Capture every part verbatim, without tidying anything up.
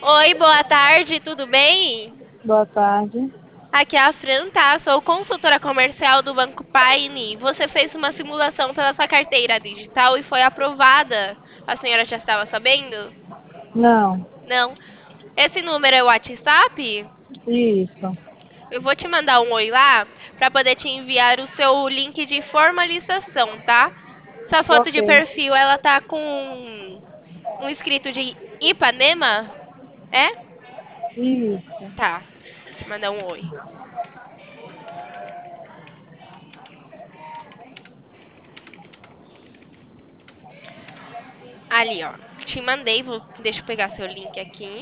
Oi, boa tarde, tudo bem? Boa tarde. Aqui é a Fran, tá? Sou consultora comercial do Banco Paine. Você fez uma simulação pela sua carteira digital e foi aprovada. A senhora já estava sabendo? Não, Não. Esse número é o WhatsApp? isso. Eu vou te mandar um oi lá para poder te enviar o seu link de formalização, tá? Sua foto Ok. de perfil, ela tá com um escrito de Ipanema? É? Isso. Tá. Te mandar um oi. Ali, ó. Te mandei, vou, deixa eu pegar seu link aqui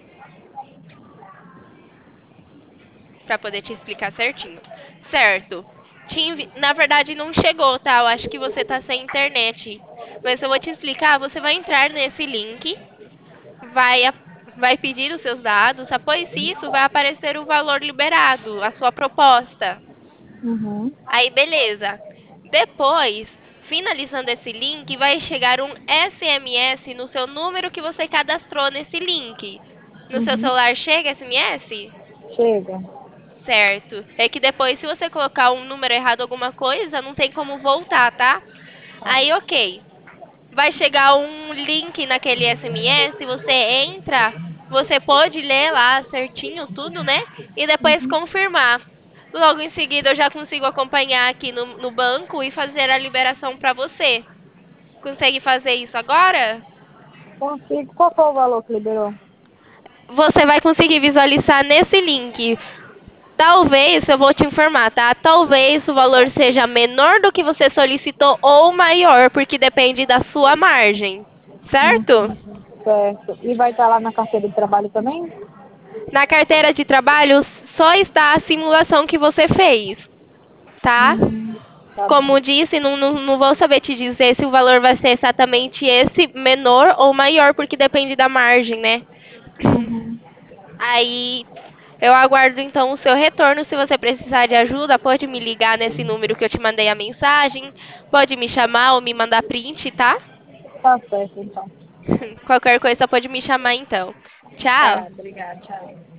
pra poder te explicar certinho. Certo. Te envi... Na verdade, não chegou, tá? Eu acho que você tá sem internet. Mas eu vou te explicar. Você vai entrar nesse link, vai, a- vai pedir os seus dados. Após isso, vai aparecer o valor liberado, a sua proposta. Uhum. Aí, beleza. Depois, finalizando esse link, vai chegar um S M S no seu número que você cadastrou nesse link. No seu Uhum. celular chega S M S? Chega. Certo. É que depois, se você colocar um número errado, alguma coisa, não tem como voltar, tá? Aí, ok. Vai chegar um link naquele S M S, você entra, você pode ler lá certinho tudo, né? E depois Uhum. confirmar. Logo em seguida, eu já consigo acompanhar aqui no, no banco e fazer a liberação para você. Consegue fazer isso agora? Consigo. Qual foi o valor que liberou? Você vai conseguir visualizar nesse link. Talvez, eu vou te informar, tá? Talvez o valor seja menor do que você solicitou ou maior, porque depende da sua margem, certo? Uhum. Certo. E vai estar lá na carteira de trabalho também? Na carteira de trabalho só está a simulação que você fez, tá? Hum, tá bom. Como disse, não, não, não vou saber te dizer se o valor vai ser exatamente esse, menor ou maior, porque depende da margem, né? Uhum. Aí eu aguardo então o seu retorno. Se você precisar de ajuda, pode me ligar nesse número que eu te mandei a mensagem, pode me chamar ou me mandar print, tá? Tá certo, então. Qualquer coisa pode me chamar então. Tchau. Tá, obrigada. Tchau.